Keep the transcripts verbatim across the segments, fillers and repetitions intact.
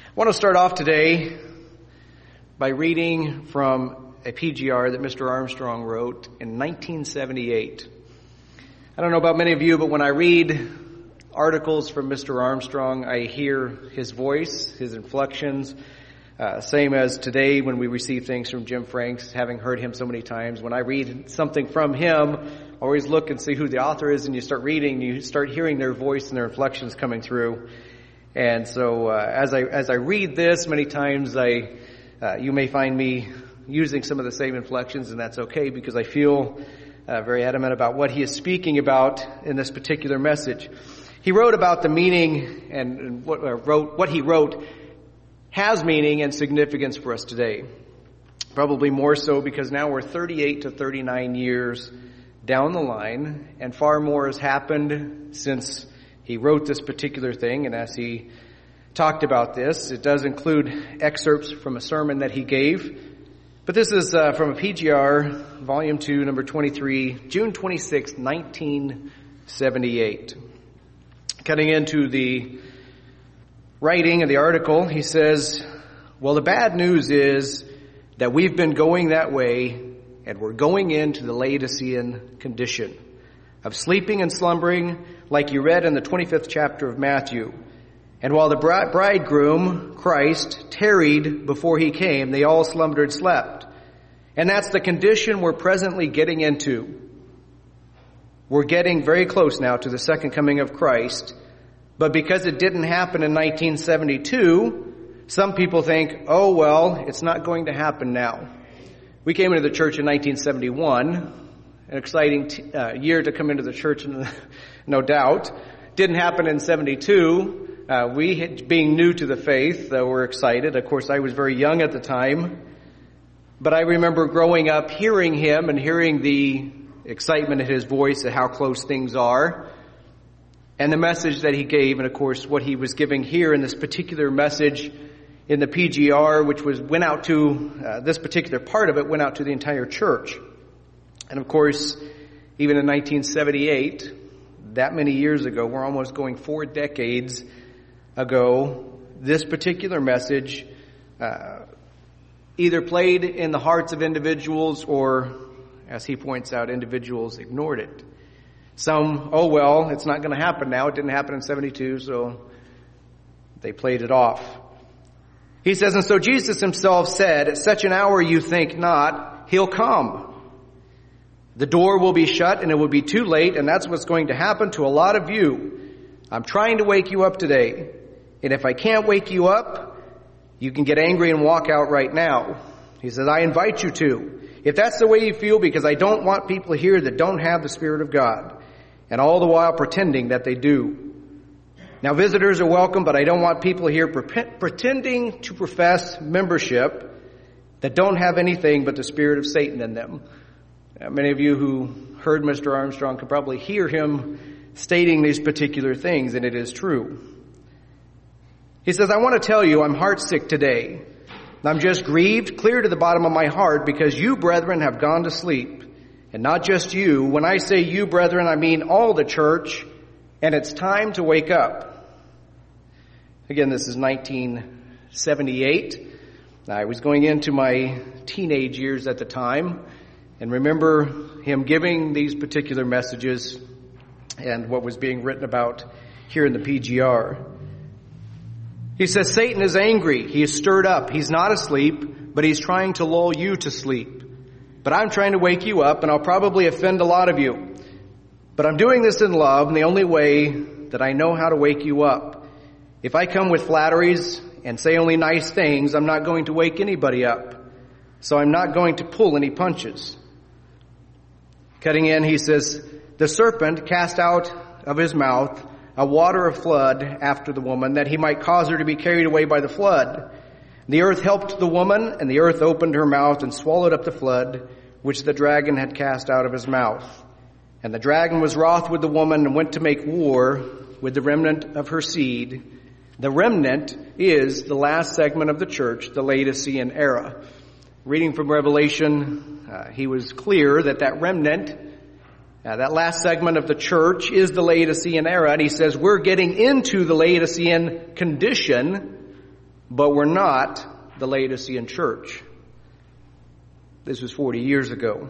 I want to start off today by reading from a P G R that Mister Armstrong wrote in nineteen seventy-eight. I don't know about many of you, but when I read articles from Mister Armstrong, I hear his voice, his inflections, uh, same as today when we receive things from Jim Franks, having heard him so many times. When I read something from him, I always look and see who the author is, and you start reading, you start hearing their voice and their inflections coming through. And so uh, as I as I read this, many times I uh, you may find me using some of the same inflections, and that's okay because I feel uh, very adamant about what he is speaking about in this particular message. He wrote about the meaning and, and what uh, wrote what he wrote has meaning and significance for us today. Probably more so because now we're thirty-eight to thirty-nine years down the line, and far more has happened since he wrote this particular thing. And as he talked about this, it does include excerpts from a sermon that he gave. But this is uh, from a P G R, Volume two, Number twenty-three, June twenty-sixth, nineteen seventy-eight. Cutting into the writing of the article, he says, well, the bad news is that we've been going that way, and we're going into the Laodicean condition of sleeping and slumbering, like you read in the twenty-fifth chapter of Matthew. And while the bridegroom, Christ, tarried before he came, they all slumbered and slept. And that's the condition we're presently getting into. We're getting very close now to the second coming of Christ. But because it didn't happen in nineteen seventy-two, some people think, oh, well, it's not going to happen now. We came into the church in nineteen seventy-one. An exciting t- uh, year to come into the church, no doubt. Didn't happen in seventy-two. Uh, we, had, being new to the faith, uh, were excited. Of course, I was very young at the time. But I remember growing up hearing him and hearing the excitement in his voice at how close things are. And the message that he gave, and of course what he was giving here in this particular message in the P G R, which was went out to, uh, this particular part of it went out to the entire church. And of course, even in nineteen seventy-eight, that many years ago, we're almost going four decades ago, this particular message uh, either played in the hearts of individuals or, as he points out, individuals ignored it. Some, oh well, it's not going to happen now. It didn't happen in seventy-two, so they played it off. He says, and so Jesus himself said, at such an hour you think not, he'll come. The door will be shut and it will be too late, and that's what's going to happen to a lot of you. I'm trying to wake you up today. And if I can't wake you up, you can get angry and walk out right now. He says, I invite you to. If that's the way you feel, because I don't want people here that don't have the Spirit of God, and all the while pretending that they do. Now, visitors are welcome, but I don't want people here pre- pretending to profess membership that don't have anything but the spirit of Satan in them. Now, many of you who heard Mister Armstrong could probably hear him stating these particular things, and it is true. He says, I want to tell you I'm heartsick today. I'm just grieved clear to the bottom of my heart because you, brethren, have gone to sleep. And not just you. When I say you, brethren, I mean all the church, and it's time to wake up. Again, this is nineteen seventy-eight. I was going into my teenage years at the time, and remember him giving these particular messages and what was being written about here in the P G R. He says, Satan is angry. He is stirred up. He's not asleep, but he's trying to lull you to sleep. But I'm trying to wake you up, and I'll probably offend a lot of you. But I'm doing this in love, and the only way that I know how to wake you up. If I come with flatteries and say only nice things, I'm not going to wake anybody up. So I'm not going to pull any punches. Cutting in, he says, the serpent cast out of his mouth a water of flood after the woman, that he might cause her to be carried away by the flood. The earth helped the woman, and the earth opened her mouth and swallowed up the flood, which the dragon had cast out of his mouth. And the dragon was wroth with the woman and went to make war with the remnant of her seed. The remnant is the last segment of the church, the Laodicean era. Reading from Revelation, uh, he was clear that that remnant, uh, that last segment of the church is the Laodicean era. And he says we're getting into the Laodicean condition but we're not the Laodicean church. This was forty years ago.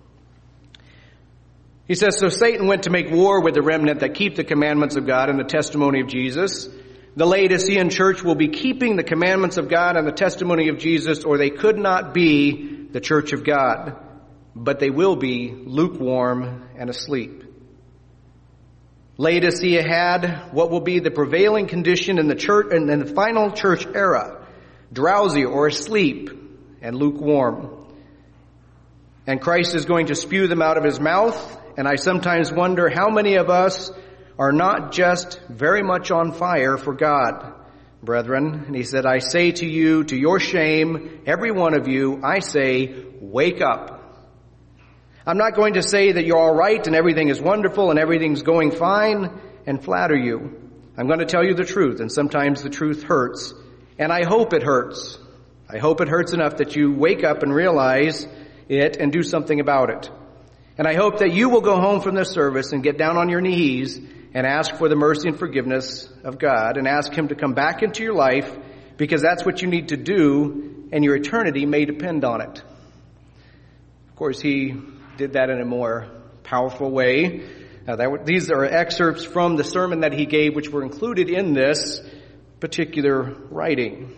He says, so Satan went to make war with the remnant that keep the commandments of God and the testimony of Jesus. The Laodicean church will be keeping the commandments of God and the testimony of Jesus, or they could not be the church of God, but they will be lukewarm and asleep. Laodicea had what will be the prevailing condition in the church, in the final church era, drowsy or asleep and lukewarm. And Christ is going to spew them out of his mouth. And I sometimes wonder how many of us are not just very much on fire for God, brethren. And he said, I say to you, to your shame, every one of you, I say, wake up. I'm not going to say that you're all right and everything is wonderful and everything's going fine and flatter you. I'm going to tell you the truth, and sometimes the truth hurts. And I hope it hurts. I hope it hurts enough that you wake up and realize it and do something about it. And I hope that you will go home from this service and get down on your knees and ask for the mercy and forgiveness of God and ask him to come back into your life, because that's what you need to do, and your eternity may depend on it. Of course, he did that in a more powerful way. Uh, that, these are excerpts from the sermon that he gave, which were included in this particular writing.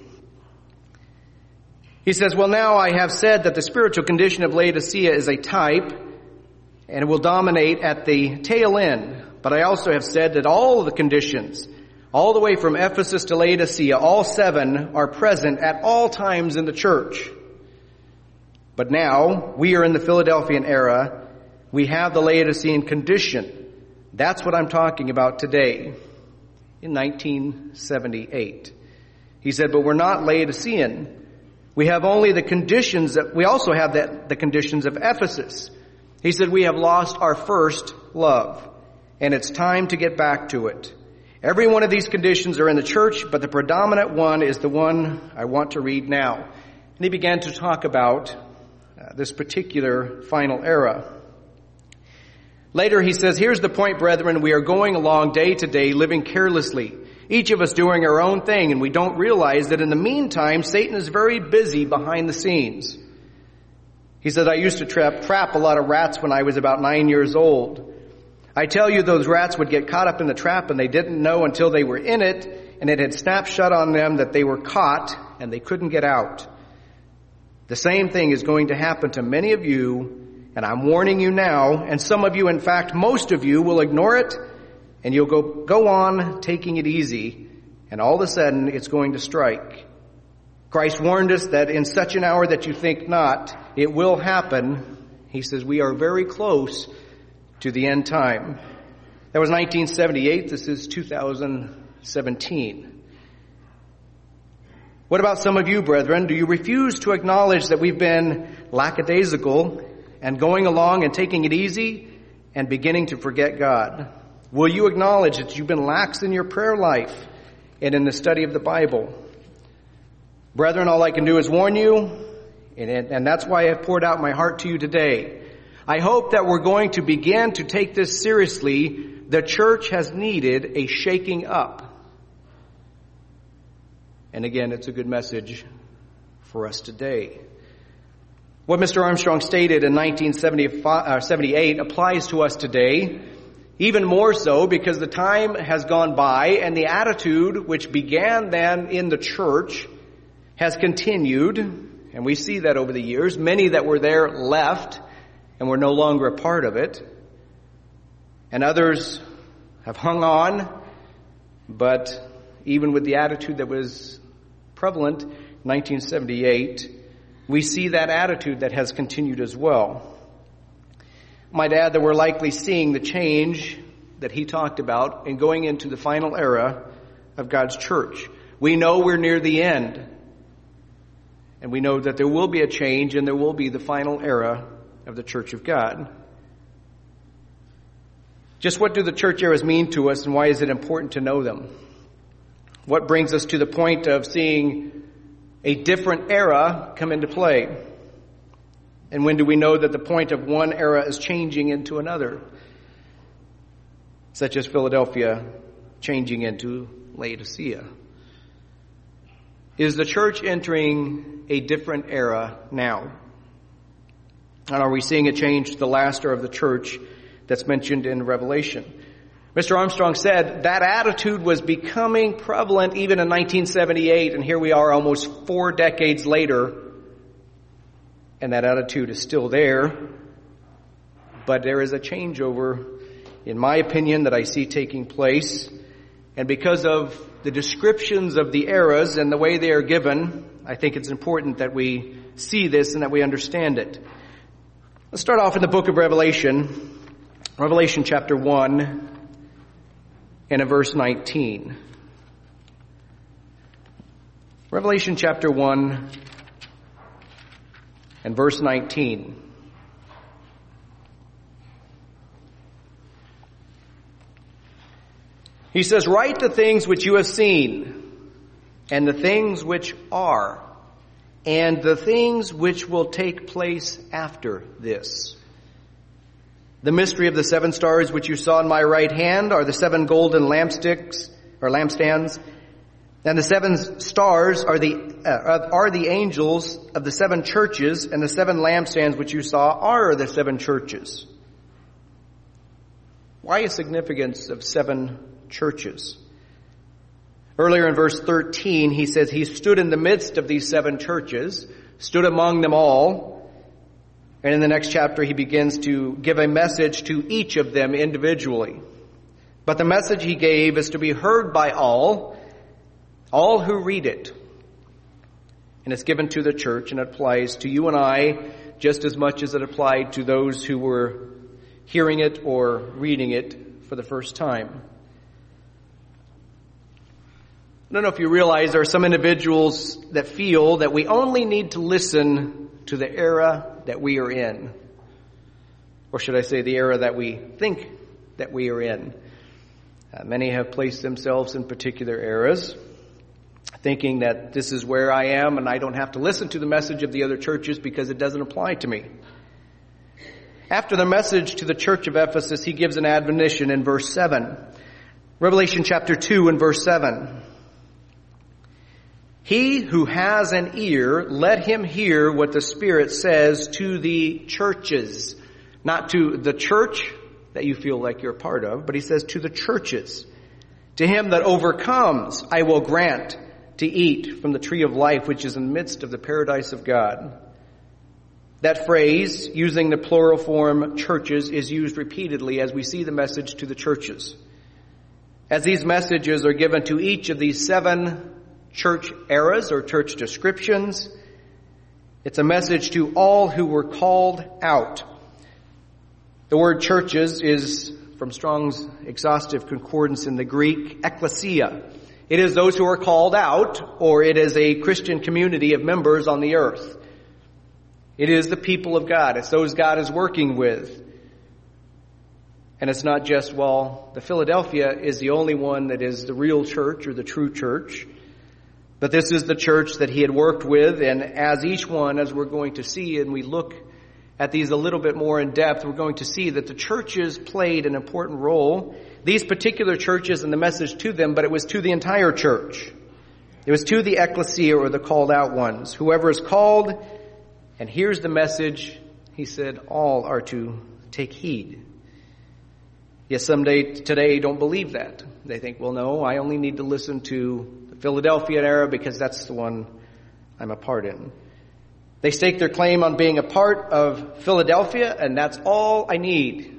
He says, well, now I have said that the spiritual condition of Laodicea is a type, and it will dominate at the tail end. But I also have said that all of the conditions, all the way from Ephesus to Laodicea, all seven are present at all times in the church. But now, we are in the Philadelphian era. We have the Laodicean condition. That's what I'm talking about today, in nineteen seventy-eight. He said, but we're not Laodicean. We have only the conditions that, we also have that, the conditions of Ephesus. He said, we have lost our first love, and it's time to get back to it. Every one of these conditions are in the church, but the predominant one is the one I want to read now. And he began to talk about uh, this particular final era. Later he says, here's the point, brethren, we are going along day to day, living carelessly, each of us doing our own thing, and we don't realize that in the meantime, Satan is very busy behind the scenes. He said, I used to trap, trap a lot of rats when I was about nine years old. I tell you, those rats would get caught up in the trap, and they didn't know until they were in it, and it had snapped shut on them that they were caught, and they couldn't get out. The same thing is going to happen to many of you, and I'm warning you now, and some of you, in fact, most of you, will ignore it, and you'll go, go on taking it easy, and all of a sudden, it's going to strike. Christ warned us that in such an hour that you think not, it will happen. He says we are very close to the end time. That was nineteen seventy-eight. This is two thousand seventeen. What about some of you, brethren? Do you refuse to acknowledge that we've been lackadaisical and going along and taking it easy and beginning to forget God? Will you acknowledge that you've been lax in your prayer life and in the study of the Bible? Brethren, all I can do is warn you, and, and that's why I've poured out my heart to you today. I hope that we're going to begin to take this seriously. The church has needed a shaking up. And again, it's a good message for us today. What Mister Armstrong stated in nineteen seventy-eight applies to us today, even more so because the time has gone by and the attitude which began then in the church has continued, and we see that over the years. Many that were there left and were no longer a part of it. And others have hung on, but even with the attitude that was prevalent in nineteen seventy-eight, we see that attitude that has continued as well. I might add that we're likely seeing the change that he talked about in going into the final era of God's church. We know we're near the end. And we know that there will be a change and there will be the final era of the church of God. Just what do the church eras mean to us, and why is it important to know them? What brings us to the point of seeing a different era come into play? And when do we know that the point of one era is changing into another? Such as Philadelphia changing into Laodicea. Is the church entering a different era now? And are we seeing a change to the luster of the church that's mentioned in Revelation? Mister Armstrong said that attitude was becoming prevalent even in nineteen seventy-eight, and here we are almost four decades later, and that attitude is still there. But there is a changeover, in my opinion, that I see taking place. And because of the descriptions of the eras and the way they are given, I think it's important that we see this and that we understand it. Let's start off in the book of Revelation, Revelation chapter one and in verse nineteen. Revelation chapter one and verse nineteen. He says, "Write the things which you have seen, and the things which are, and the things which will take place after this. The mystery of the seven stars which you saw in my right hand are the seven golden lampsticks, or lampstands, and the seven stars are the uh, are the angels of the seven churches, and the seven lampstands which you saw are the seven churches." Why is significance of seven churches? Earlier in verse thirteen, he says he stood in the midst of these seven churches, stood among them all. And in the next chapter, he begins to give a message to each of them individually. But the message he gave is to be heard by all, all who read it. And it's given to the church, and it applies to you and I just as much as it applied to those who were hearing it or reading it for the first time. I don't know if you realize there are some individuals that feel that we only need to listen to the era that we are in. Or should I say the era that we think that we are in. Uh, many have placed themselves in particular eras, thinking that this is where I am and I don't have to listen to the message of the other churches because it doesn't apply to me. After the message to the church of Ephesus, he gives an admonition in verse seven. Revelation chapter two and verse seven. "He who has an ear, let him hear what the Spirit says to the churches." Not to the church that you feel like you're a part of, but he says to the churches. "To him that overcomes, I will grant to eat from the tree of life, which is in the midst of the paradise of God." That phrase, using the plural form churches, is used repeatedly as we see the message to the churches. As these messages are given to each of these seven church eras or church descriptions, it's a message to all who were called out. The word churches is from Strong's exhaustive concordance in the Greek, ekklesia. It is those who are called out, or it is a Christian community of members on the earth. It is the people of God. It's those God is working with. And it's not just, well, the Philadelphia is the only one that is the real church or the true church. But this is the church that he had worked with, and as each one, as we're going to see, and we look at these a little bit more in depth, we're going to see that the churches played an important role. These particular churches and the message to them, but it was to the entire church. It was to the ecclesia, or the called out ones. Whoever is called and hears the message, he said, all are to take heed. Yes, some day, today don't believe that. They think, well, no, I only need to listen to the Philadelphia era because that's the one I'm a part in. They stake their claim on being a part of Philadelphia, and that's all I need.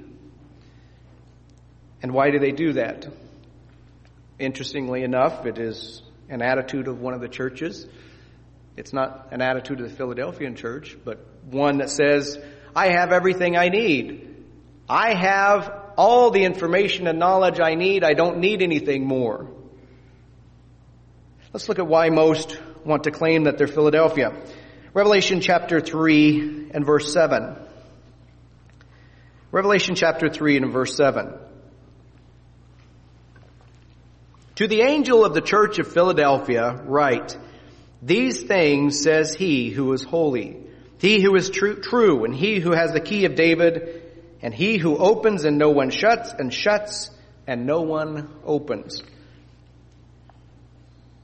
And why do they do that? Interestingly enough, it is an attitude of one of the churches. It's not an attitude of the Philadelphian church, but one that says, I have everything I need. I have all the information and knowledge I need. I don't need anything more. Let's look at why most want to claim that they're Philadelphia. Revelation chapter three and verse seven. Revelation chapter three and verse seven. To the angel of the church of Philadelphia write, these things says he who is holy, he who is true, true, and he who has the key of David, and he who opens and no one shuts, and shuts and no one opens.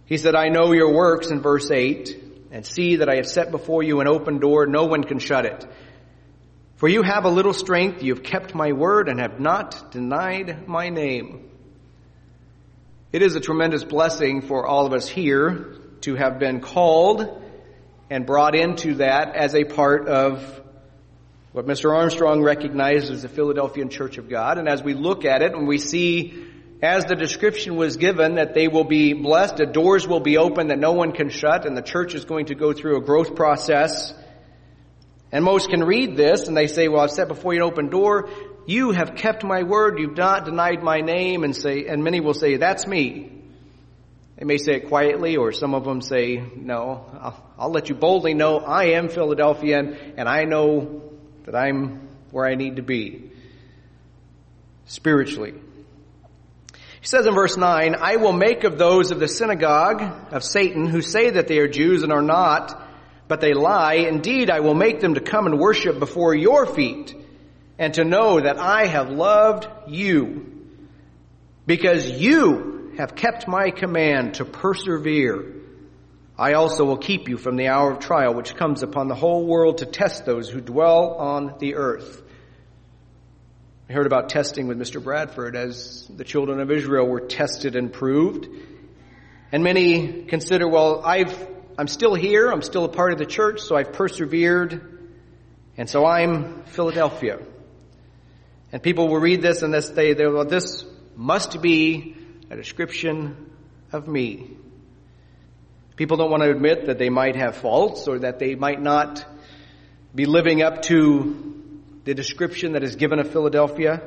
He said, I know your works in verse eight, and see that I have set before you an open door, no one can shut it. For you have a little strength, you have kept my word and have not denied my name. It is a tremendous blessing for all of us here to have been called and brought into that as a part of what Mister Armstrong recognized as the Philadelphian Church of God. And as we look at it and we see, as the description was given, that they will be blessed, the doors will be open that no one can shut, and the church is going to go through a growth process. And most can read this and they say, well, I've set before you an open door. You have kept my word. You've not denied my name. And say, and many will say, that's me. They may say it quietly, or some of them say, no, I'll, I'll let you boldly know I am Philadelphian and I know that I'm where I need to be spiritually. He says in verse nine, I will make of those of the synagogue of Satan who say that they are Jews and are not, but they lie. Indeed, I will make them to come and worship before your feet, and to know that I have loved you, because you have kept my command to persevere. I also will keep you from the hour of trial which comes upon the whole world to test those who dwell on the earth. I heard about testing with Mister Bradford as the children of Israel were tested and proved. And many consider, well, I've I'm still here. I'm still a part of the church, so I've persevered. And so I'm Philadelphia. And people will read this and this say, well, this must be a description of me. People don't want to admit that they might have faults or that they might not be living up to the description that is given of Philadelphia.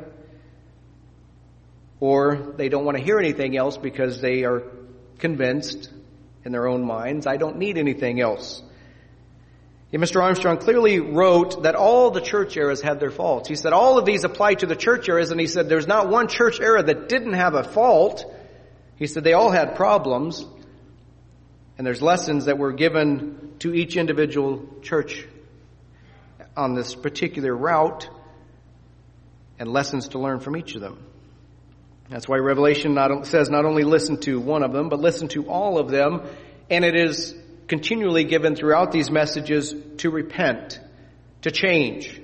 Or they don't want to hear anything else because they are convinced in their own minds, I don't need anything else. And Mister Armstrong clearly wrote that all the church eras had their faults. He said all of these apply to the church eras, and he said there's not one church era that didn't have a fault. He said they all had problems, and there's lessons that were given to each individual church on this particular route, and lessons to learn from each of them. That's why Revelation not, says not only listen to one of them, but listen to all of them. And it is continually given throughout these messages to repent, to change.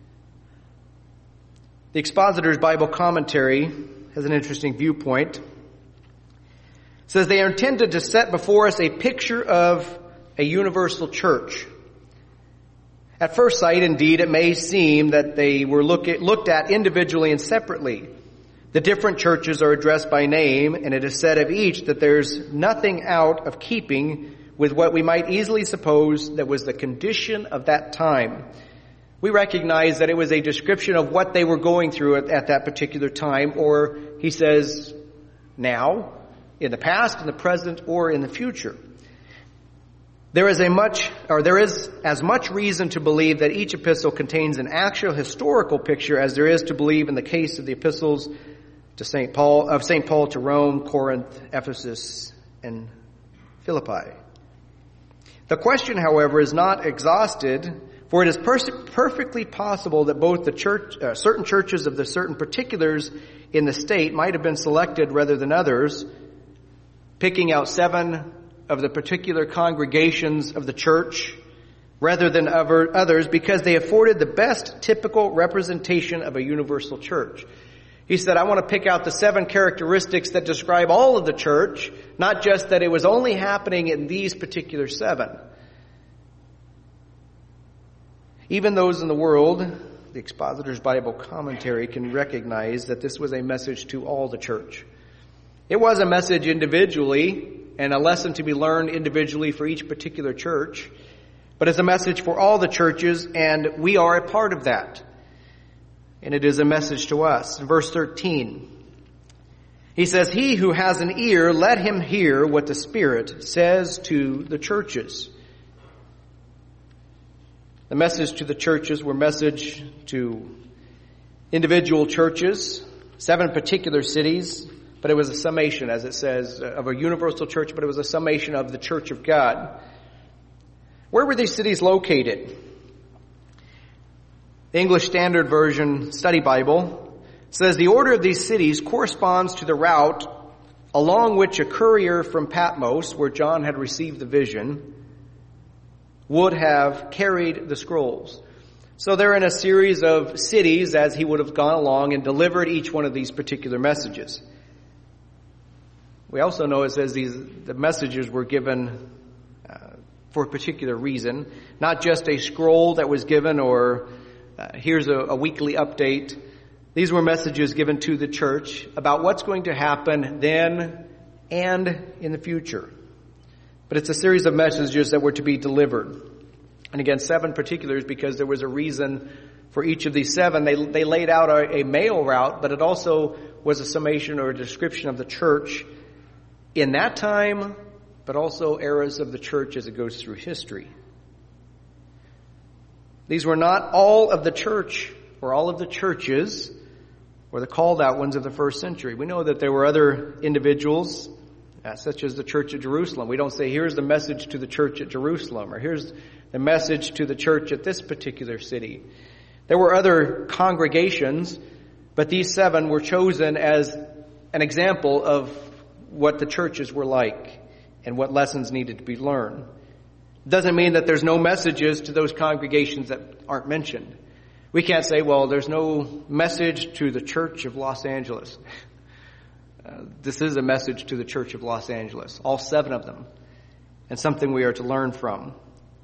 The Expositor's Bible Commentary has an interesting viewpoint. It says they are intended to set before us a picture of a universal church. At first sight, indeed, it may seem that they were look at, looked at individually and separately. The different churches are addressed by name, and it is said of each that there's nothing out of keeping with what we might easily suppose that was the condition of that time. We recognize that it was a description of what they were going through at, at that particular time, or he says now, in the past, in the present, or in the future. There is a much, or there is as much reason to believe that each epistle contains an actual historical picture as there is to believe in the case of the epistles to Saint Paul, of Saint Paul to Rome, Corinth, Ephesus, and Philippi. The question, however, is not exhausted, for it is pers- perfectly possible that both the church, uh, certain churches of the certain particulars in the state might have been selected rather than others, picking out seven of the particular congregations of the church rather than other, others because they afforded the best typical representation of a universal church. He said, I want to pick out the seven characteristics that describe all of the church, not just that it was only happening in these particular seven. Even those in the world, the Expositor's Bible Commentary can recognize that this was a message to all the church. It was a message individually and a lesson to be learned individually for each particular church, but it's a message for all the churches, and we are a part of that. And it is a message to us. In verse thirteen, he says, he who has an ear, let him hear what the Spirit says to the churches. The message to the churches were message to individual churches, seven particular cities, but it was a summation, as it says, of a universal church, but it was a summation of the church of God. Where were these cities located? The English Standard Version Study Bible says the order of these cities corresponds to the route along which a courier from Patmos, where John had received the vision, would have carried the scrolls. So they're in a series of cities as he would have gone along and delivered each one of these particular messages. We also know it says these the messages were given uh, for a particular reason, not just a scroll that was given or uh, here's a, a weekly update. These were messages given to the church about what's going to happen then and in the future. But it's a series of messages that were to be delivered. And again, seven particulars because there was a reason for each of these seven. They, they laid out a, a mail route, but it also was a summation or a description of the church in that time, but also eras of the church as it goes through history. These were not all of the church or all of the churches or the called out ones of the first century. We know that there were other individuals, uh, such as the Church of Jerusalem. We don't say, here's the message to the church at Jerusalem, or here's the message to the church at this particular city. There were other congregations, but these seven were chosen as an example of what the churches were like and what lessons needed to be learned. Doesn't mean that there's no messages to those congregations that aren't mentioned. We can't say, well, there's no message to the Church of Los Angeles. Uh, this is a message to the Church of Los Angeles, all seven of them, and something we are to learn from.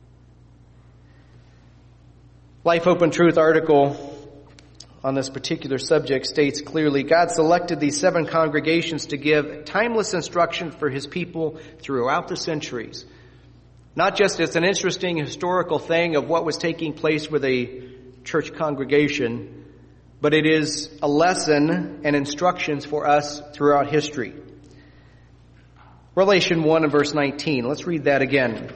Life, Hope, and Truth article on this particular subject states clearly, God selected these seven congregations to give timeless instruction for his people throughout the centuries. Not just as an interesting historical thing of what was taking place with a church congregation, but it is a lesson and instructions for us throughout history. Revelation one and verse nineteen. Let's read that again.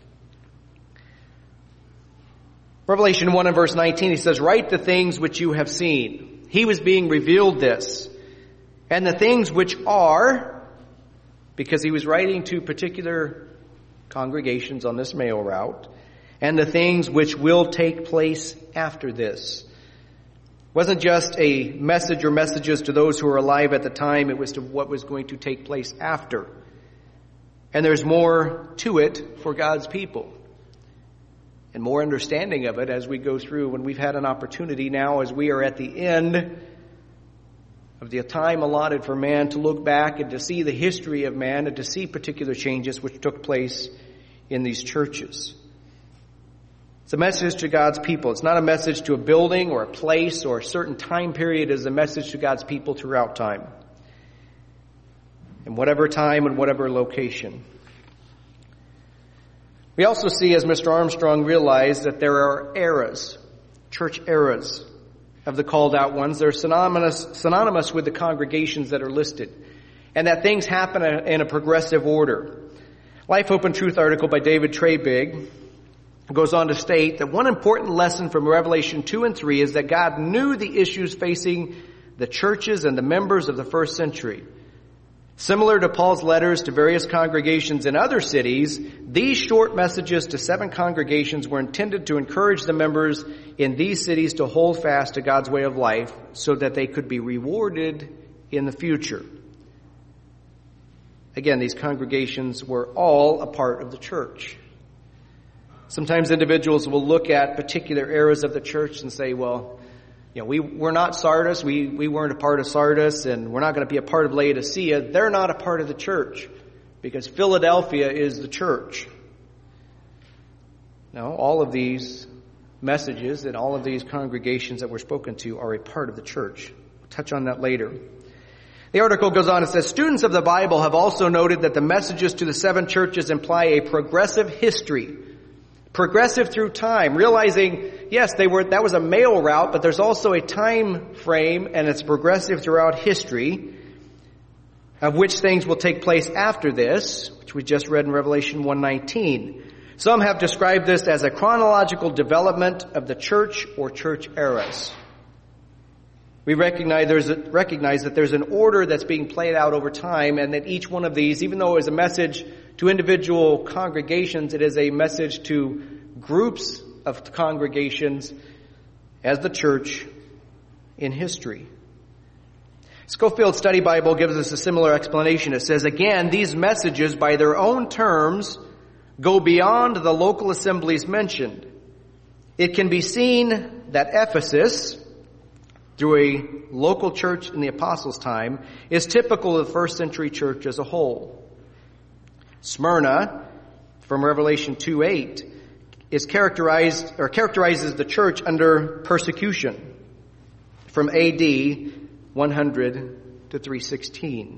Revelation one and verse nineteen, he says, write the things which you have seen. He was being revealed this. And the things which are, because he was writing to particular congregations on this mail route, and the things which will take place after this. It wasn't just a message or messages to those who were alive at the time, it was to what was going to take place after. And there's more to it for God's people. And more understanding of it as we go through when we've had an opportunity now as we are at the end of the time allotted for man to look back and to see the history of man and to see particular changes which took place in these churches. It's a message to God's people. It's not a message to a building or a place or a certain time period. It is a message to God's people throughout time. In whatever time and whatever location. We also see, as Mister Armstrong realized, that there are eras, church eras of the called out ones. They're synonymous, synonymous with the congregations that are listed. And that things happen in a progressive order. Life, Hope, and Truth article by David Treybig goes on to state that one important lesson from Revelation two and three is that God knew the issues facing the churches and the members of the first century. Similar to Paul's letters to various congregations in other cities, these short messages to seven congregations were intended to encourage the members in these cities to hold fast to God's way of life so that they could be rewarded in the future. Again, these congregations were all a part of the church. Sometimes individuals will look at particular eras of the church and say, well, you know, we, we're not Sardis, we, we weren't a part of Sardis, and we're not going to be a part of Laodicea. They're not a part of the church because Philadelphia is the church. No, all of these messages and all of these congregations that were spoken to are a part of the church. We'll touch on that later. The article goes on and says, students of the Bible have also noted that the messages to the seven churches imply a progressive history. Progressive through time, realizing, yes, they were, that was a mail route, but there's also a time frame, and it's progressive throughout history, of which things will take place after this, which we just read in Revelation one nineteen. Some have described this as a chronological development of the church or church eras. We recognize, there's a, recognize that there's an order that's being played out over time, and that each one of these, even though it is a message to individual congregations, it is a message to groups of congregations as the church in history. Scofield Study Bible gives us a similar explanation. It says, again, these messages by their own terms go beyond the local assemblies mentioned. It can be seen that Ephesus, through a local church in the apostles' time, is typical of the first century church as a whole. Smyrna, from Revelation two eight, is characterized or characterizes the church under persecution from A D one hundred to three sixteen.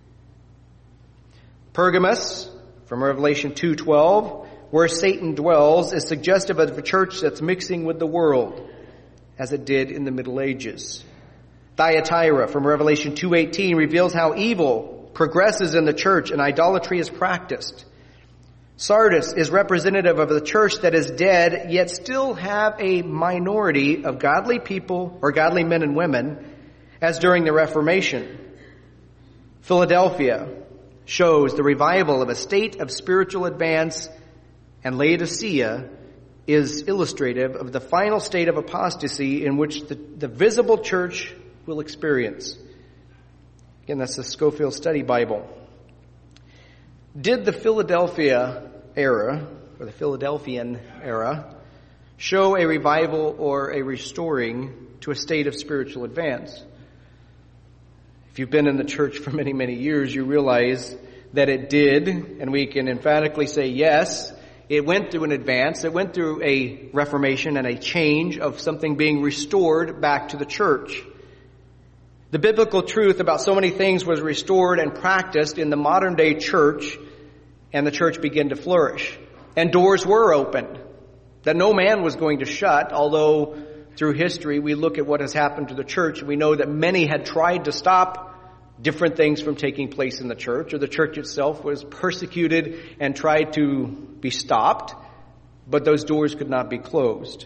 Pergamos, from Revelation two twelve, where Satan dwells, is suggestive of a church that's mixing with the world, as it did in the Middle Ages. Thyatira, from Revelation two eighteen, reveals how evil progresses in the church and idolatry is practiced. Sardis is representative of the church that is dead, yet still have a minority of godly people or godly men and women, as during the Reformation. Philadelphia shows the revival of a state of spiritual advance, and Laodicea is illustrative of the final state of apostasy in which the, the visible church will experience. Again, that's the Scofield Study Bible. Did the Philadelphia era, or the Philadelphian era, show a revival or a restoring to a state of spiritual advance? If you've been in the church for many, many years, you realize that it did, and we can emphatically say yes, it went through an advance, it went through a reformation and a change of something being restored back to the church. The biblical truth about so many things was restored and practiced in the modern day church, and the church began to flourish. And doors were opened that no man was going to shut, although through history we look at what has happened to the church and we know that many had tried to stop different things from taking place in the church, or the church itself was persecuted and tried to be stopped, but those doors could not be closed.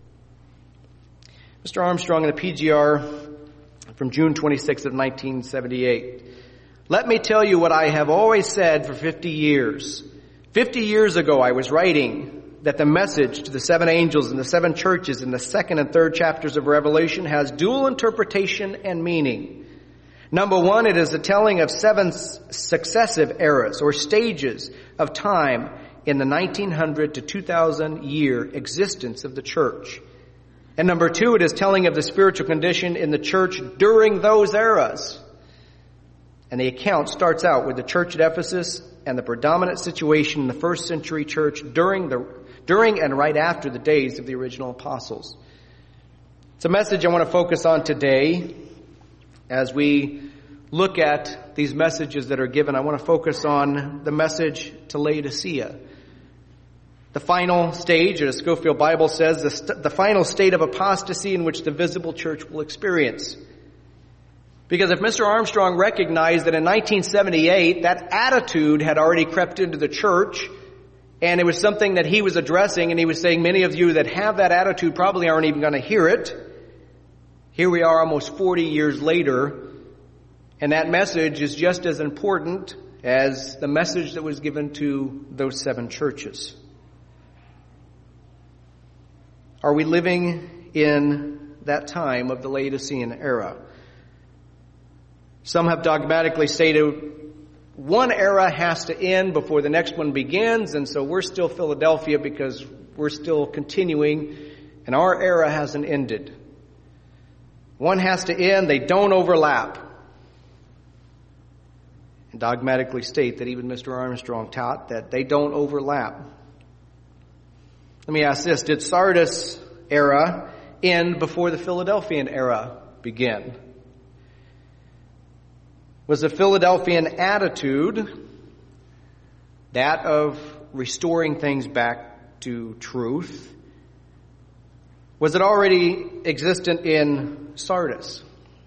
Mister Armstrong in the P G R from June twenty-sixth of nineteen seventy-eight. Let me tell you what I have always said for fifty years. Fifty years ago I was writing that the message to the seven angels and the seven churches in the second and third chapters of Revelation has dual interpretation and meaning. Number one, it is a telling of seven successive eras or stages of time in the nineteen hundred to two thousand year existence of the church. And number two, it is telling of the spiritual condition in the church during those eras. And the account starts out with the church at Ephesus and the predominant situation in the first century church during the during and right after the days of the original apostles. It's a message I want to focus on today as we look at these messages that are given. I want to focus on the message to Laodicea. The final stage, as Scofield Bible says, the, st- the final state of apostasy in which the visible church will experience. Because if Mister Armstrong recognized that in nineteen seventy-eight, that attitude had already crept into the church, and it was something that he was addressing, and he was saying many of you that have that attitude probably aren't even going to hear it. Here we are almost forty years later, and that message is just as important as the message that was given to those seven churches. Are we living in that time of the Laodicean era? Some have dogmatically stated one era has to end before the next one begins, and so we're still Philadelphia because we're still continuing, and our era hasn't ended. One has to end, they don't overlap. And dogmatically state that even Mister Armstrong taught that they don't overlap. Let me ask this, did Sardis era end before the Philadelphian era began? Was the Philadelphian attitude that of restoring things back to truth? Was it already existent in Sardis?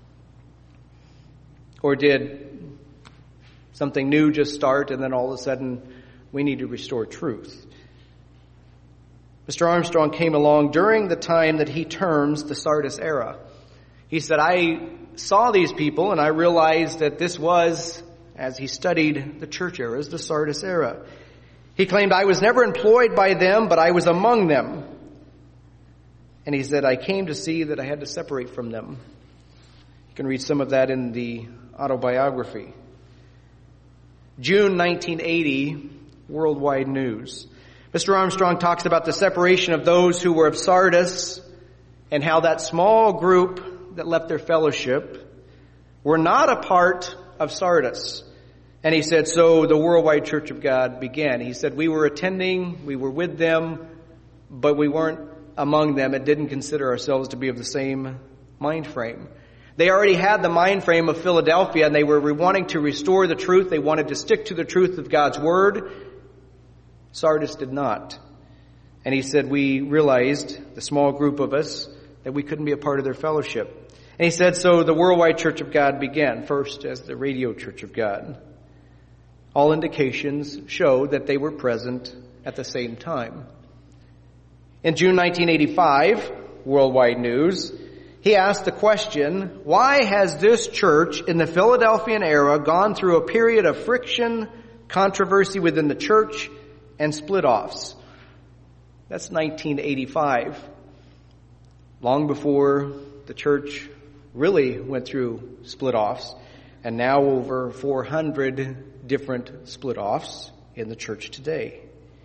Or did something new just start and then all of a sudden we need to restore truth? Mister Armstrong came along during the time that he terms the Sardis era. He said, I saw these people and I realized that this was, as he studied the church eras, the Sardis era. He claimed, I was never employed by them, but I was among them. And he said, I came to see that I had to separate from them. You can read some of that in the autobiography. June nineteen eighty, Worldwide News. Mister Armstrong talks about the separation of those who were of Sardis and how that small group that left their fellowship were not a part of Sardis. And he said, so the Worldwide Church of God began. He said, we were attending, we were with them, but we weren't among them and didn't consider ourselves to be of the same mind frame. They already had the mind frame of Philadelphia, and they were wanting to restore the truth. They wanted to stick to the truth of God's Word. Sardis did not. And he said, we realized, the small group of us, that we couldn't be a part of their fellowship. And he said, so the Worldwide Church of God began, first as the Radio Church of God. All indications show that they were present at the same time. In June nineteen eighty-five, Worldwide News, he asked the question, why has this church in the Philadelphian era gone through a period of friction, controversy within the church, and split-offs? That's nineteen eighty-five, long before the church really went through split-offs, and now over four hundred different split-offs in the church today.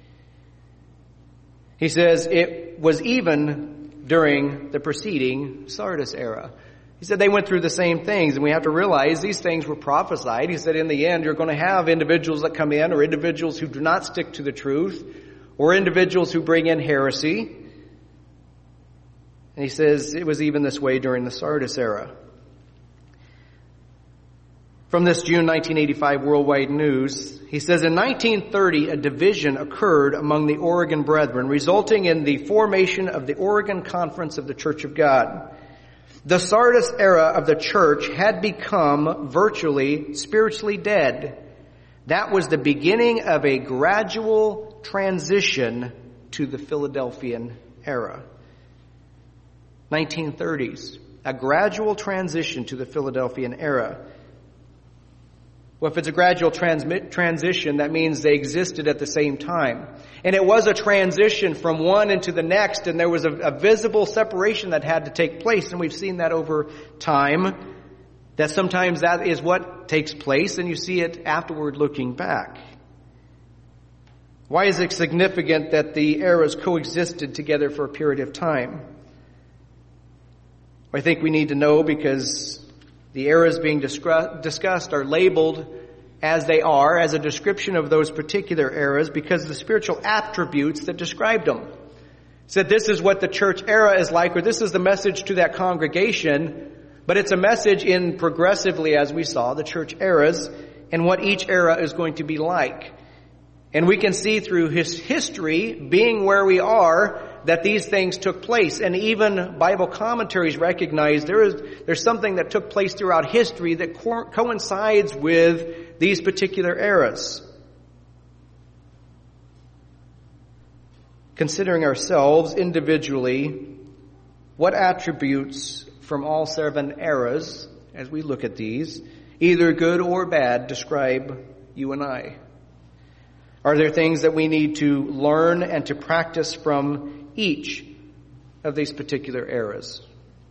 He says it was even during the preceding Sardis era. He said they went through the same things, and we have to realize these things were prophesied. He said in the end you're going to have individuals that come in, or individuals who do not stick to the truth, or individuals who bring in heresy. And he says it was even this way during the Sardis era. From this June nineteen eighty-five Worldwide News, he says, in nineteen thirty, a division occurred among the Oregon Brethren, resulting in the formation of the Oregon Conference of the Church of God. The Sardis era of the church had become virtually spiritually dead. That was the beginning of a gradual transition to the Philadelphian era. nineteen thirties, a gradual transition to the Philadelphian era. Well, if it's a gradual transmit, transition, that means they existed at the same time. And it was a transition from one into the next, and there was a, a visible separation that had to take place, and we've seen that over time, that sometimes that is what takes place, and you see it afterward looking back. Why is it significant that the eras coexisted together for a period of time? I think we need to know because the eras being discussed are labeled as they are, as a description of those particular eras, because of the spiritual attributes that described them. Said this is what the church era is like, or this is the message to that congregation, but it's a message in progressively, as we saw, the church eras, and what each era is going to be like. And we can see through his history, being where we are, that these things took place. And even Bible commentaries recognize there is there's something that took place throughout history that co- coincides with these particular eras. Considering ourselves individually, what attributes from all seven eras, as we look at these, either good or bad, describe you and I? Are there things that we need to learn and to practice from each of these particular eras?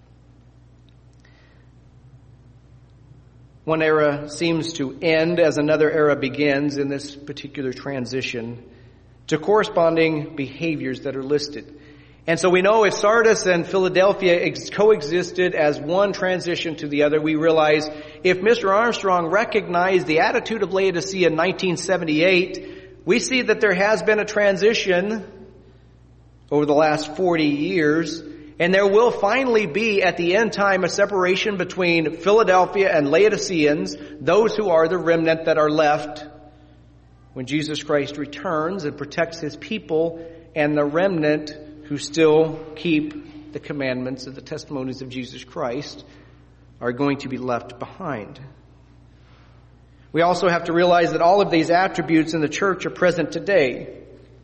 One era seems to end as another era begins in this particular transition to corresponding behaviors that are listed. And so we know if Sardis and Philadelphia ex- coexisted as one transition to the other, we realize if Mister Armstrong recognized the attitude of Laodicea in nineteen seventy-eight, we see that there has been a transition over the last forty years, and there will finally be at the end time a separation between Philadelphia and Laodiceans, those who are the remnant that are left when Jesus Christ returns and protects his people, and the remnant who still keep the commandments and the testimonies of Jesus Christ are going to be left behind. We also have to realize that all of these attributes in the church are present today.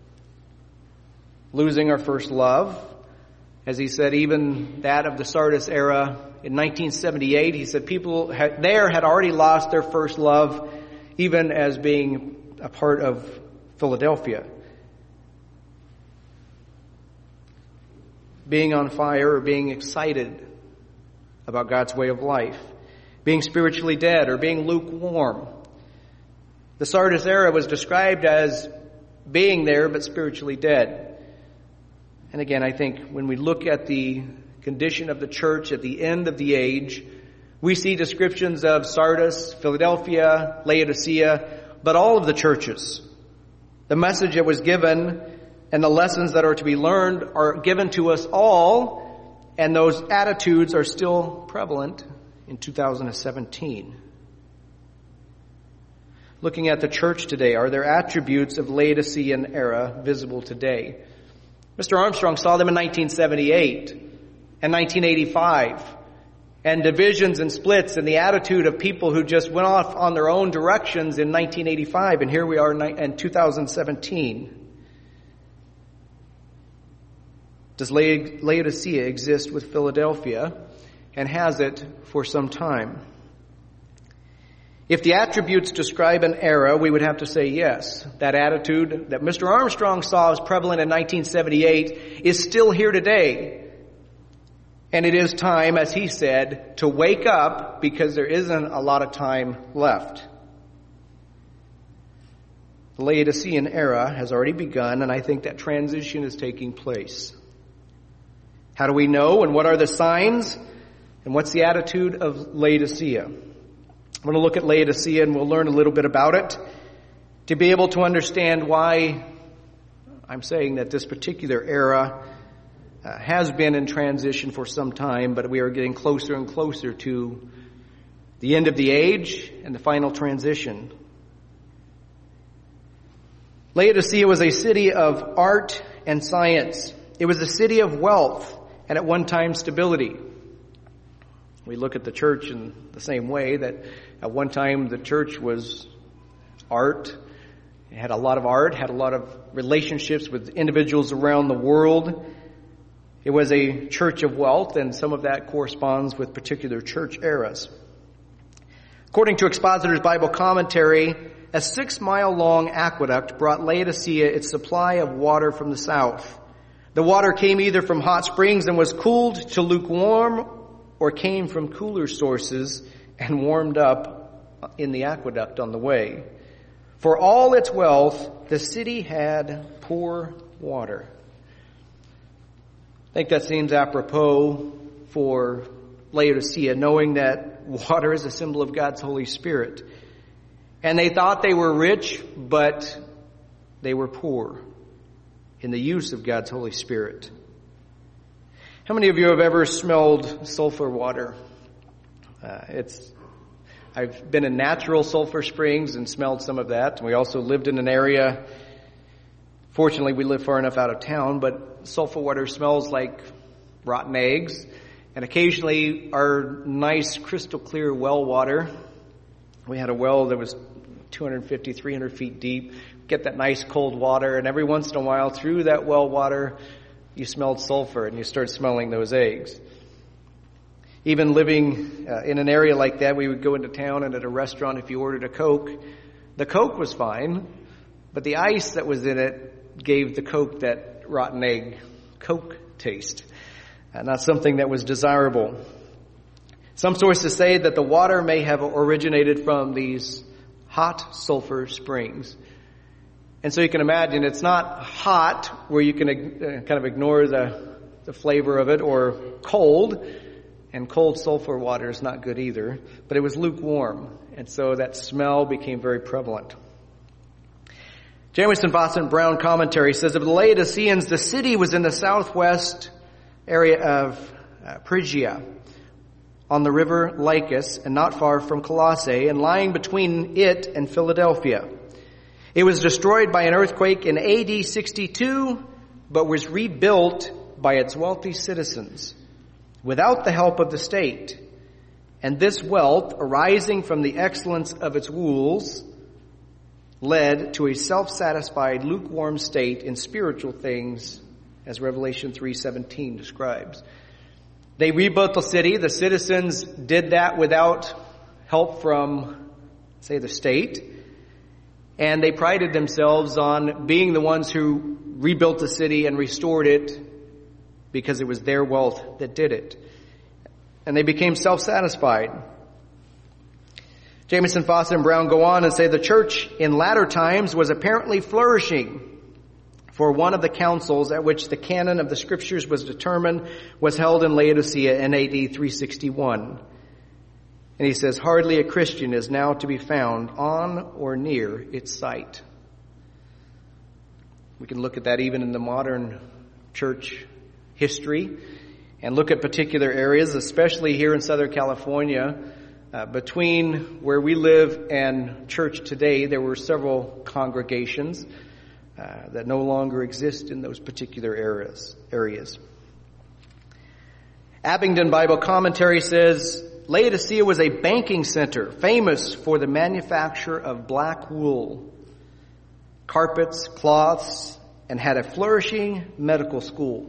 Losing our first love, as he said, even that of the Sardis era in nineteen seventy-eight, he said people had, there had already lost their first love, even as being a part of Philadelphia. Being on fire or being excited about God's way of life. being spiritually dead, or being lukewarm. The Sardis era was described as being there but spiritually dead. And again, I think when we look at the condition of the church at the end of the age, we see descriptions of Sardis, Philadelphia, Laodicea, but all of the churches. The message that was given and the lessons that are to be learned are given to us all, and those attitudes are still prevalent in two thousand seventeen. Looking at the church today, are there attributes of Laodicean era visible today? Mister Armstrong saw them in nineteen seventy-eight and nineteen eighty-five, and divisions and splits and the attitude of people who just went off on their own directions in nineteen eighty-five, and here we are in two thousand seventeen. Does Laodicea exist with Philadelphia, and has it for some time? If the attributes describe an era, we would have to say yes. That attitude that Mister Armstrong saw as prevalent in nineteen seventy-eight is still here today. And it is time, as he said, to wake up, because there isn't a lot of time left. The Laodicean era has already begun, and I think that transition is taking place. How do we know, and what are the signs, and what's the attitude of Laodicea? I'm going to look at Laodicea, and we'll learn a little bit about it to be able to understand why I'm saying that this particular era uh, has been in transition for some time, but we are getting closer and closer to the end of the age and the final transition. Laodicea was a city of art and science. It was a city of wealth and at one time stability. We look at the church in the same way, that at one time the church was art. It had a lot of art, had a lot of relationships with individuals around the world. It was a church of wealth, and some of that corresponds with particular church eras. According to Expositor's Bible Commentary, a six-mile-long aqueduct brought Laodicea its supply of water from the south. The water came either from hot springs and was cooled to lukewarm, or came from cooler sources and warmed up in the aqueduct on the way. For all its wealth, the city had poor water. I think that seems apropos for Laodicea, knowing that water is a symbol of God's Holy Spirit. And they thought they were rich, but they were poor in the use of God's Holy Spirit. How many of you have ever smelled sulfur water? Uh, it's, I've been in natural sulfur springs and smelled some of that. We also lived in an area, fortunately we live far enough out of town, but sulfur water smells like rotten eggs. And occasionally our nice crystal clear well water, we had a well that was two hundred fifty, three hundred feet deep, get that nice cold water, and every once in a while through that well water, you smelled sulfur and you start smelling those eggs. Even living uh, in an area like that, we would go into town, and at a restaurant, if you ordered a Coke, the Coke was fine, but the ice that was in it gave the Coke that rotten egg Coke taste. Uh, not something that was desirable. Some sources say that the water may have originated from these hot sulfur springs. And so you can imagine it's not hot where you can uh, kind of ignore the, the flavor of it, or cold, and cold sulfur water is not good either, but it was lukewarm, and so that smell became very prevalent. Jamieson, Voss, and Brown commentary says of the Laodiceans, the city was in the southwest area of uh, Phrygia, on the river Lycus, and not far from Colossae, and lying between it and Philadelphia. It was destroyed by an earthquake in A D sixty-two, but was rebuilt by its wealthy citizens without the help of the state. And this wealth, arising from the excellence of its rules, led to a self-satisfied, lukewarm state in spiritual things, as Revelation three seventeen describes. They rebuilt the city. The citizens did that without help from, say, the state. And they prided themselves on being the ones who rebuilt the city and restored it, because it was their wealth that did it. And they became self-satisfied. Jameson, Fawcett, and Brown go on and say the church in latter times was apparently flourishing, for one of the councils at which the canon of the scriptures was determined was held in Laodicea in A D three sixty-one. And he says, hardly a Christian is now to be found on or near its site. We can look at that even in the modern church history and look at particular areas, especially here in Southern California. Uh, between where we live and church today, there were several congregations uh, that no longer exist in those particular areas. areas. Abingdon Bible Commentary says, Laodicea was a banking center famous for the manufacture of black wool, carpets, cloths, and had a flourishing medical school.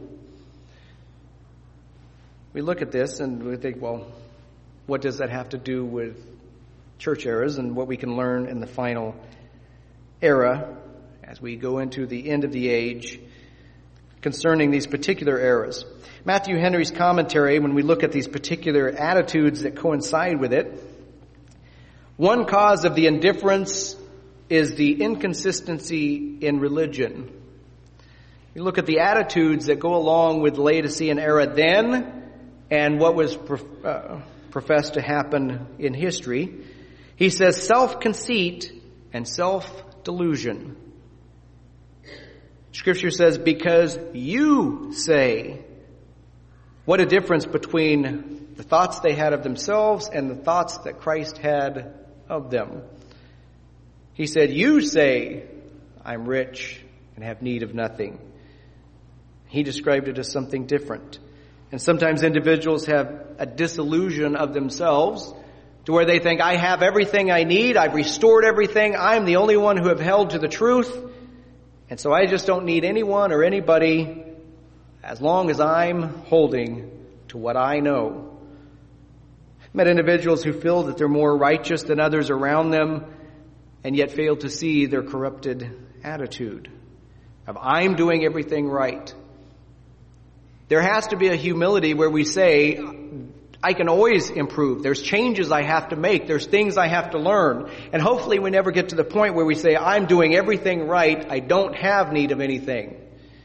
We look at this and we think, well, what does that have to do with church eras and what we can learn in the final era as we go into the end of the age concerning these particular eras? Matthew Henry's commentary, when we look at these particular attitudes that coincide with it, one cause of the indifference is the inconsistency in religion. You look at the attitudes that go along with the Laodicean era then and what was uh, professed to happen in history. He says self-conceit and self-delusion. Scripture says, because you say. What a difference between the thoughts they had of themselves and the thoughts that Christ had of them. He said, you say, I'm rich and have need of nothing. He described it as something different. And sometimes individuals have a disillusion of themselves to where they think, I have everything I need, I've restored everything, I'm the only one who have held to the truth, and so I just don't need anyone or anybody as long as I'm holding to what I know. I've met individuals who feel that they're more righteous than others around them and yet fail to see their corrupted attitude of I'm doing everything right. There has to be a humility where we say, I can always improve. There's changes I have to make. There's things I have to learn. And hopefully we never get to the point where we say, I'm doing everything right. I don't have need of anything.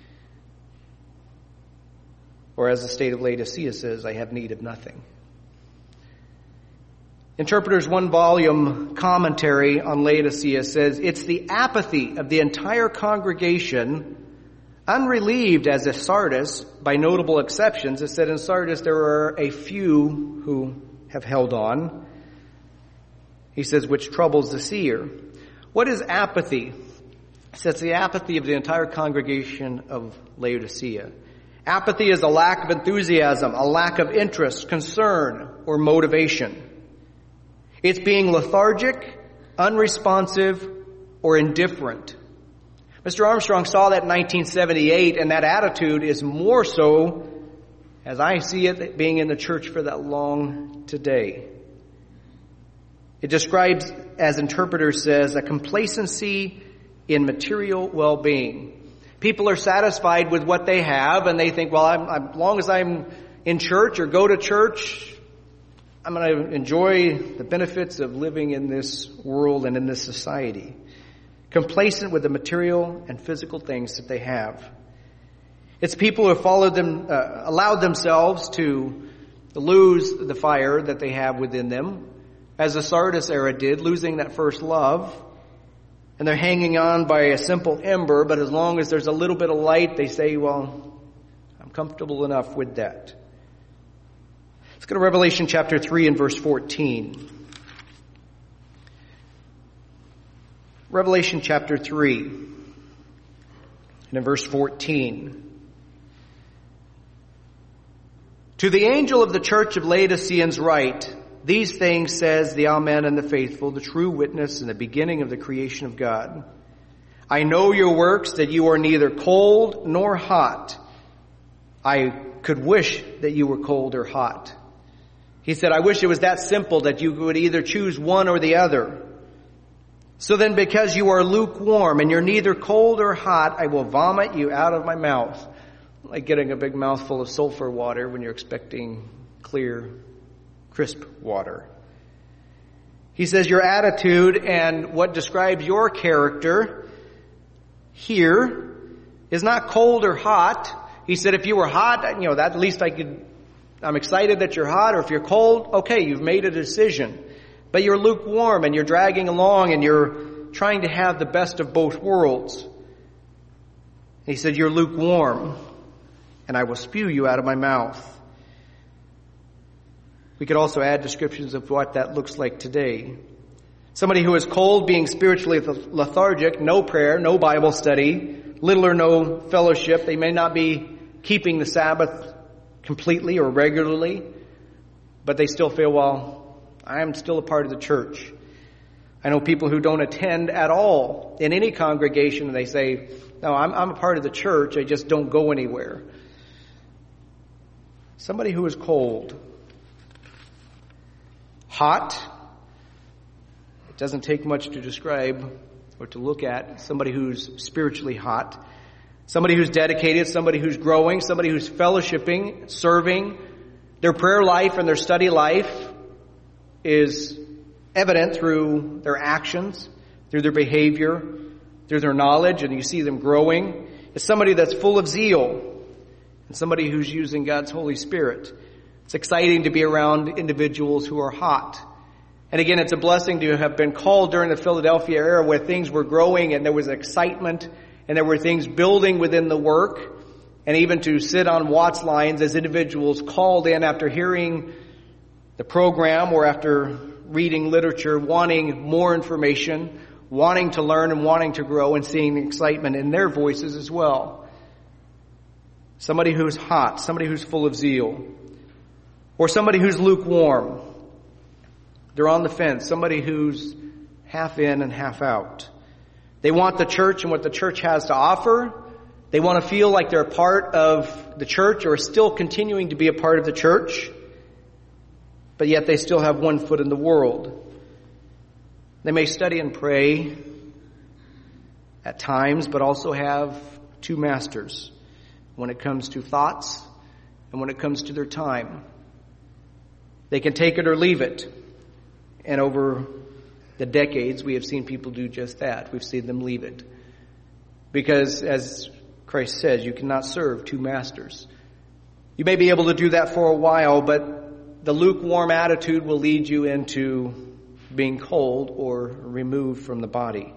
Or as the state of Laodicea says, I have need of nothing. Interpreter's one volume commentary on Laodicea says, it's the apathy of the entire congregation, unrelieved as in Sardis by notable exceptions. It said in Sardis there are a few who have held on. He says, which troubles the seer. What is apathy? It says the apathy of the entire congregation of Laodicea. Apathy is a lack of enthusiasm, a lack of interest, concern, or motivation. It's being lethargic, unresponsive, or indifferent. Mister Armstrong saw that in nineteen seventy-eight, and that attitude is more so, as I see it, being in the church for that long today. It describes, as Interpreter says, a complacency in material well-being. People are satisfied with what they have, and they think, well, I'm, I'm, as long as I'm in church or go to church, I'm going to enjoy the benefits of living in this world and in this society. Complacent with the material and physical things that they have. It's people who have followed them, uh, allowed themselves to lose the fire that they have within them, as the Sardis era did, losing that first love. And they're hanging on by a simple ember, but as long as there's a little bit of light, they say, well, I'm comfortable enough with that. Let's go to Revelation chapter three and verse fourteen. Revelation chapter three and in verse fourteen. To the angel of the church of Laodiceans write, these things says the Amen and the faithful, the true witness and the beginning of the creation of God. I know your works, that you are neither cold nor hot. I could wish that you were cold or hot. He said, I wish it was that simple that you would either choose one or the other. So then, because you are lukewarm and you're neither cold or hot, I will vomit you out of my mouth. Like getting a big mouthful of sulfur water when you're expecting clear, crisp water. He says your attitude and what describes your character here is not cold or hot. He said if you were hot, you know, that at least I could, I'm excited that you're hot, or if you're cold, okay, you've made a decision. But you're lukewarm and you're dragging along and you're trying to have the best of both worlds. He said, you're lukewarm and I will spew you out of my mouth. We could also add descriptions of what that looks like today. Somebody who is cold, being spiritually lethargic, no prayer, no Bible study, little or no fellowship. They may not be keeping the Sabbath completely or regularly, but they still feel, well, I am still a part of the church. I know people who don't attend at all in any congregation, and they say, no, I'm, I'm a part of the church, I just don't go anywhere. Somebody who is cold. Hot. It doesn't take much to describe or to look at somebody who's spiritually hot. Somebody who's dedicated, somebody who's growing, somebody who's fellowshipping, serving. Their prayer life and their study life is evident through their actions, through their behavior, through their knowledge, and you see them growing. It's somebody that's full of zeal and somebody who's using God's Holy Spirit. It's exciting to be around individuals who are hot. And again, it's a blessing to have been called during the Philadelphia era where things were growing and there was excitement and there were things building within the work, and even to sit on Watts lines as individuals called in after hearing the program or after reading literature, wanting more information, wanting to learn and wanting to grow, and seeing the excitement in their voices as well. Somebody who's hot, somebody who's full of zeal. Or somebody who's lukewarm. They're on the fence. Somebody who's half in and half out. They want the church and what the church has to offer. They want to feel like they're a part of the church or still continuing to be a part of the church. But yet they still have one foot in the world. They may study and pray at times, but also have two masters when it comes to thoughts and when it comes to their time. They can take it or leave it. And over the decades, we have seen people do just that. We've seen them leave it. Because, as Christ says, you cannot serve two masters. You may be able to do that for a while, but the lukewarm attitude will lead you into being cold or removed from the body.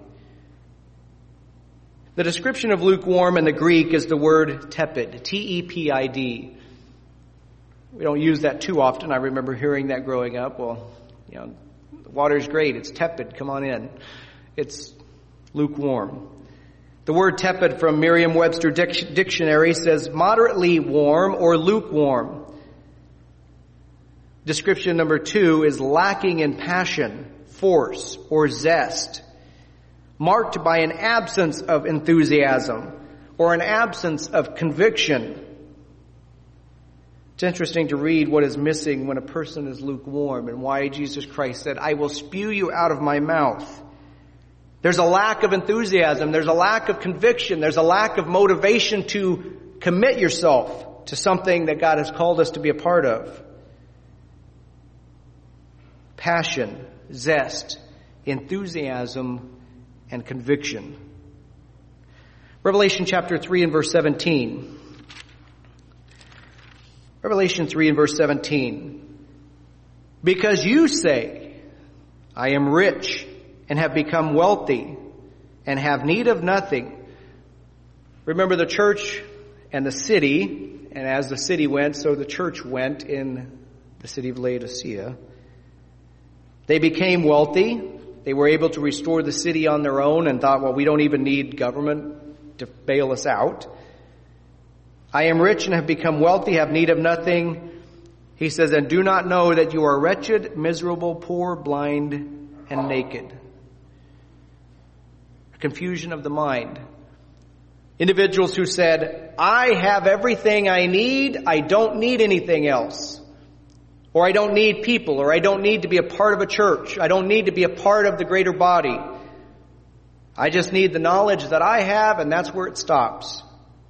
The description of lukewarm in the Greek is the word tepid, T E P I D. We don't use that too often. I remember hearing that growing up. Well, you know, the water's great. It's tepid. Come on in. It's lukewarm. The word tepid from Merriam-Webster Dictionary says moderately warm or lukewarm. Description number two is lacking in passion, force, or zest, marked by an absence of enthusiasm or an absence of conviction. It's interesting to read what is missing when a person is lukewarm and why Jesus Christ said, I will spew you out of my mouth. There's a lack of enthusiasm. There's a lack of conviction. There's a lack of motivation to commit yourself to something that God has called us to be a part of. Passion, zest, enthusiasm, and conviction. Revelation chapter three and verse seventeen. Revelation three and verse seventeen. Because you say, I am rich and have become wealthy and have need of nothing. Remember the church and the city, and as the city went, so the church went in the city of Laodicea. They became wealthy. They were able to restore the city on their own and thought, well, we don't even need government to bail us out. I am rich and have become wealthy, have need of nothing. He says, and do not know that you are wretched, miserable, poor, blind, and naked. A confusion of the mind. Individuals who said, I have everything I need, I don't need anything else. Or I don't need people, or I don't need to be a part of a church. I don't need to be a part of the greater body. I just need the knowledge that I have, and that's where it stops.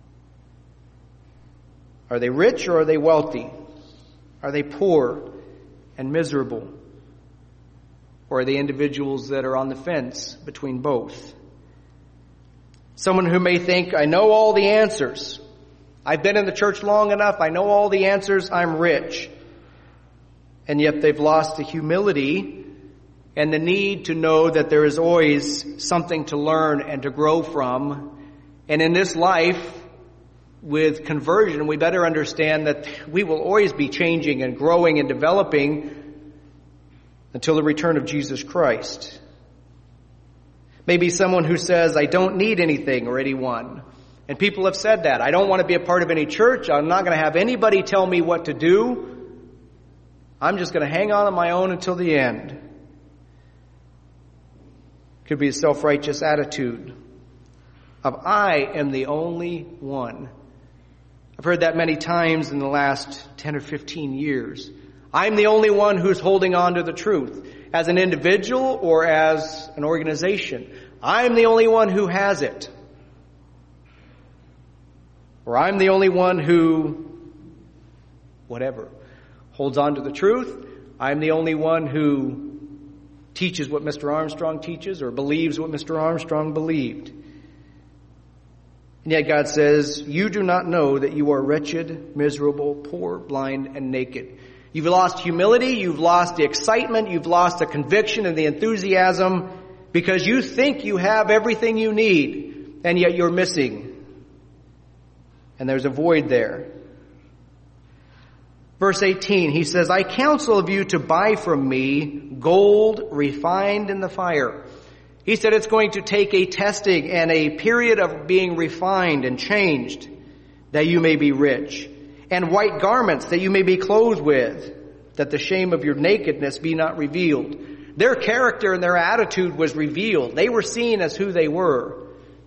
Are they rich or are they wealthy? Are they poor and miserable? Or are they individuals that are on the fence between both? Someone who may think, I know all the answers. I've been in the church long enough. I know all the answers. I'm rich. And yet they've lost the humility and the need to know that there is always something to learn and to grow from. And in this life, with conversion, we better understand that we will always be changing and growing and developing until the return of Jesus Christ. Maybe someone who says, I don't need anything or anyone. And people have said that. I don't want to be a part of any church. I'm not going to have anybody tell me what to do. I'm just going to hang on on my own until the end. Could be a self-righteous attitude of I am the only one. I've heard that many times in the last ten or fifteen years. I'm the only one who's holding on to the truth. As an individual or as an organization. I'm the only one who has it. Or I'm the only one who, whatever, holds on to the truth. I'm the only one who teaches what Mister Armstrong teaches or believes what Mister Armstrong believed. And yet God says, you do not know that you are wretched, miserable, poor, blind, and naked. You've lost humility, you've lost the excitement, you've lost the conviction and the enthusiasm because you think you have everything you need, and yet you're missing. And there's a void there. Verse eighteen, he says, I counsel of you to buy from me gold refined in the fire. He said it's going to take a testing and a period of being refined and changed that you may be rich. And white garments that you may be clothed with, that the shame of your nakedness be not revealed. Their character and their attitude was revealed. They were seen as who they were.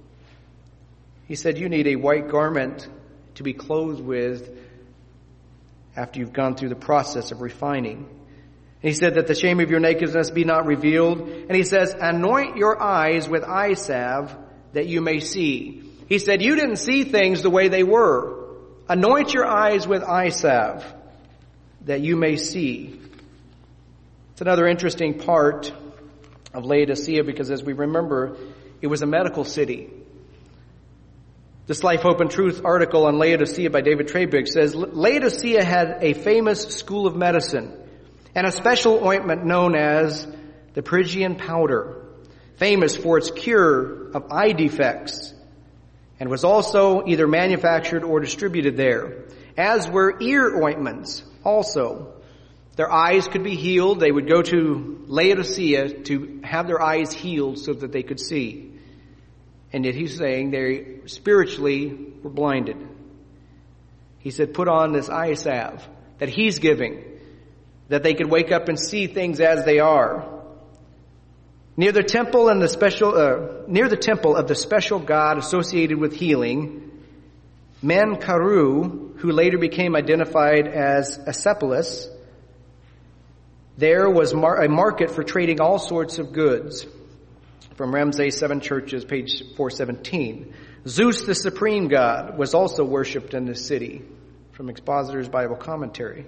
He said you need a white garment to be clothed with after you've gone through the process of refining. And he said that the shame of your nakedness be not revealed. And he says, anoint your eyes with eye salve that you may see. He said you didn't see things the way they were. Anoint your eyes with eye salve, that you may see. It's another interesting part of Laodicea because as we remember, it was a medical city. This Life, Hope, and Truth article on Laodicea by David Trebig says, Laodicea had a famous school of medicine and a special ointment known as the Phrygian powder, famous for its cure of eye defects, and was also either manufactured or distributed there, as were ear ointments also. Their eyes could be healed. They would go to Laodicea to have their eyes healed so that they could see. And yet he's saying they spiritually were blinded. He said, put on this eye salve that he's giving, that they could wake up and see things as they are. Near the temple and the special, uh, near the temple of the special god associated with healing, Menkaru, who later became identified as Acephalus, there was mar- a market for trading all sorts of goods. From Ramsey Seven Churches, page four seventeen. Zeus, the supreme god, was also worshipped in this city. From Expositor's Bible Commentary.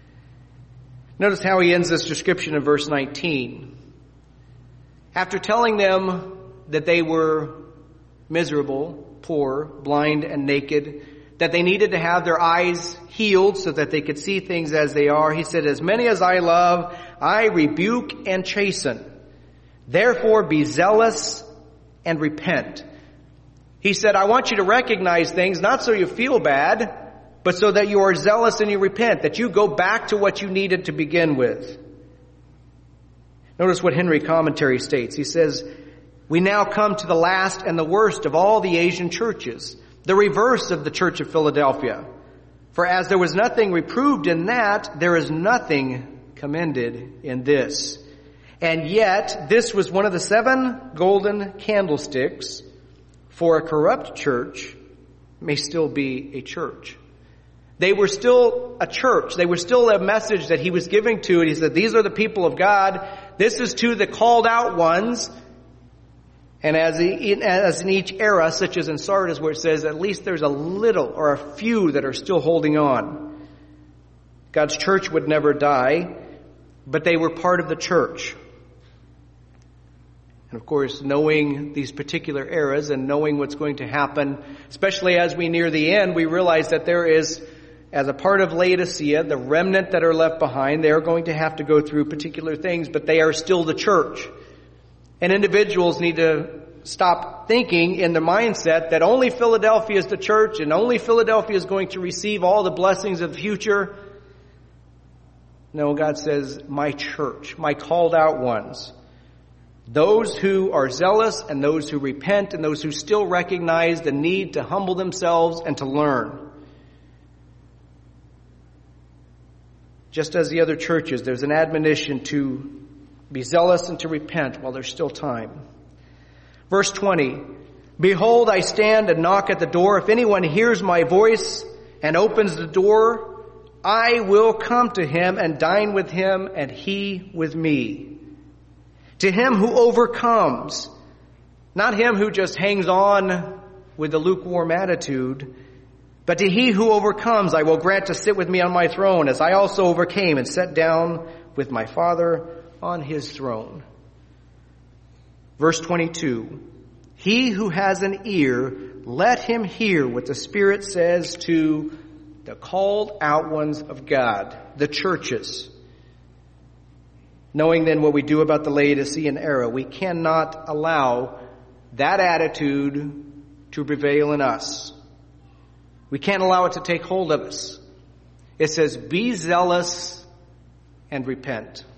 Notice how he ends this description in verse nineteen. After telling them that they were miserable, poor, blind, and naked, that they needed to have their eyes healed so that they could see things as they are, he said, as many as I love, I rebuke and chasten. Therefore be zealous and repent. He said, I want you to recognize things, not so you feel bad, but so that you are zealous and you repent, that you go back to what you needed to begin with. Notice what Henry Commentary states. He says, we now come to the last and the worst of all the Asian churches, the reverse of the Church of Philadelphia. For as there was nothing reproved in that, there is nothing commended in this. And yet, this was one of the seven golden candlesticks for a corrupt church may still be a church. They were still a church. They were still a message that he was giving to it. He said, these are the people of God. This is to the called out ones. And as in, as in each era, such as in Sardis, where it says at least there's a little or a few that are still holding on. God's church would never die, but they were part of the church. And of course, knowing these particular eras and knowing what's going to happen, especially as we near the end, we realize that there is, as a part of Laodicea, the remnant that are left behind, they are going to have to go through particular things, but they are still the church. And individuals need to stop thinking in the mindset that only Philadelphia is the church and only Philadelphia is going to receive all the blessings of the future. No, God says, my church, my called out ones, those who are zealous and those who repent and those who still recognize the need to humble themselves and to learn. Just as the other churches, there's an admonition to be zealous and to repent while there's still time. Verse twenty, behold, I stand and knock at the door. If anyone hears my voice and opens the door, I will come to him and dine with him and he with me. To him who overcomes, not him who just hangs on with a lukewarm attitude, but to he who overcomes, I will grant to sit with me on my throne, as I also overcame and sat down with my Father on his throne. Verse twenty-two, he who has an ear, let him hear what the Spirit says to the called out ones of God, the churches. Knowing then what we do about the Laodicean era, we cannot allow that attitude to prevail in us. We can't allow it to take hold of us. It says, be zealous and repent.